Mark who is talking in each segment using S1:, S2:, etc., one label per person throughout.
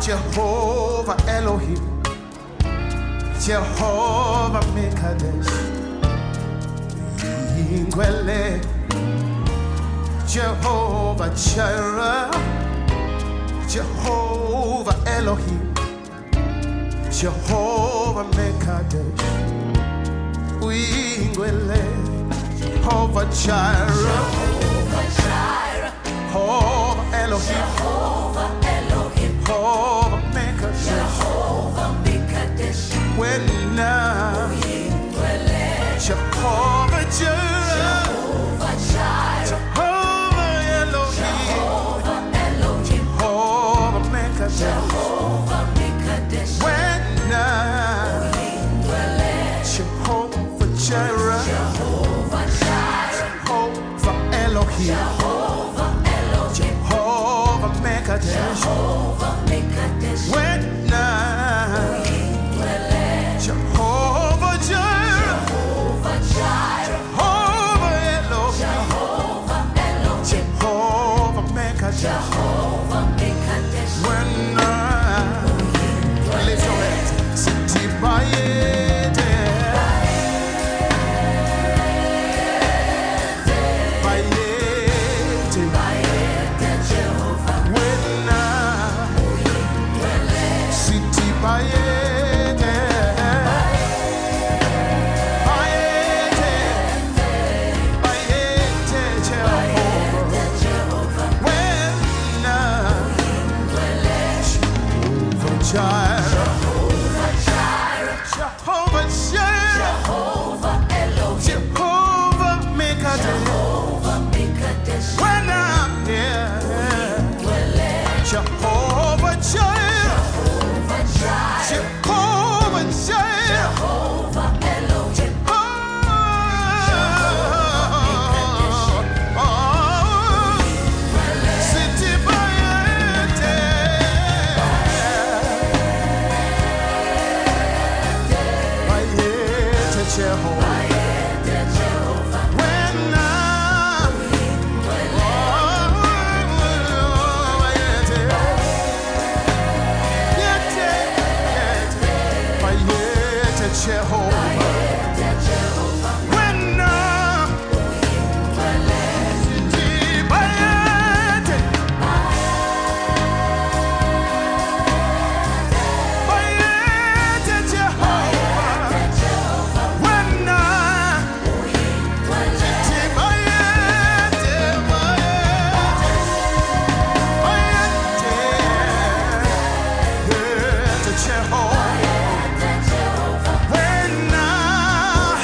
S1: Jehovah Elohim, Jehovah Mekadesh, Ingwele, Jehovah Jireh, Jehovah Elohim, Jehovah Mekadesh, Ingwele, Jehovah Jireh, Jehovah Elohim, Jehovah Mekadesh, when now Jehovah Jireh, Jehovah Elohim, Jehovah Mekadesh, when now Jehovah Jireh, Jehovah Elohim, Jehovah Mekadesh, when now Jehovah Jireh, Jehovah Elohim, Jehovah Mekadesh, when now lift your hands, Siti Bayete, Bayete, when now Siti Bayete, Bayete, Bayete, Jehovah, when now Jehovah Jireh, Jehovah Jireh, Jehovah Mekadesh, when I'm here, Jehovah Jireh, Jehovah Jireh, Siti Bayete, Bayete, Jehovah, when I'm Bayete, Bayete, Jehovah, when I'm Siti Bayete, Bayete, Jehovah, when I'm Siti Bayete, Bayete, Jehovah, when I'm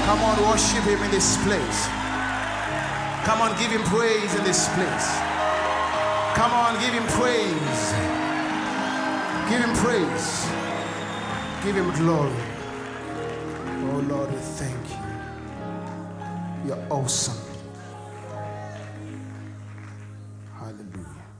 S1: Come on, worship him in this place. Come on, give him praise in this place. Come on, give him praise. Give him praise. Give him glory. Oh Lord, we thank you. You're awesome. Hallelujah.